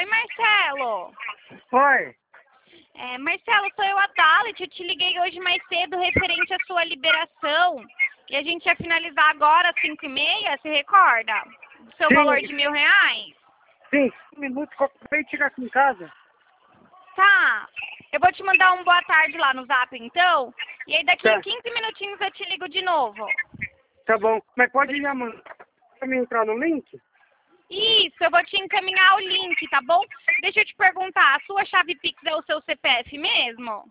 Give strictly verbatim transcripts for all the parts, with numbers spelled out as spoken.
Oi, Marcelo. Oi. É, Marcelo, sou eu a Dalit. Eu te liguei hoje mais cedo referente à sua liberação. E a gente ia finalizar agora às cinco e meia, se recorda? Do seu Sim. valor de mil reais? Sim, um minuto que eu acabei de chegar aqui em casa. Tá. Eu vou te mandar um boa tarde lá no Zap, então. E aí daqui Tá. a quinze minutinhos eu te ligo de novo. Tá bom. Mas pode me mandar pra mim entrar no link? Isso, eu vou te encaminhar o link, tá bom? Deixa eu te perguntar, a sua chave Pix é o seu C P F mesmo?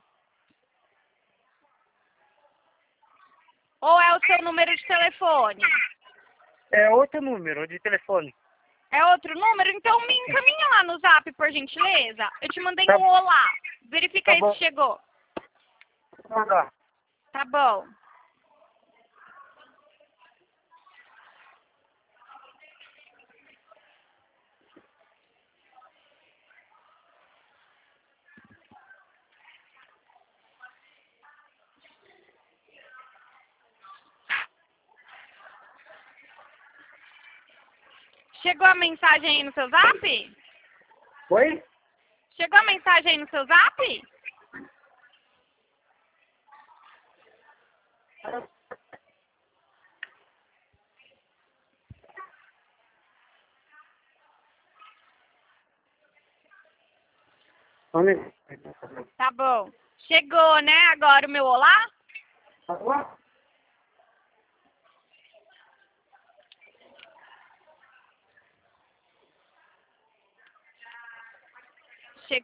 Ou é o seu número de telefone? É outro número de telefone. É outro número? Então me encaminha lá no Zap, por gentileza. Eu te mandei Tá. um olá. Verifica Tá aí bom. se chegou. Vamos lá. Tá bom. Chegou a mensagem aí no seu Zap? Oi? Chegou a mensagem aí no seu Zap? Onde? Tá bom. Chegou, né, agora o meu olá? Tá bom?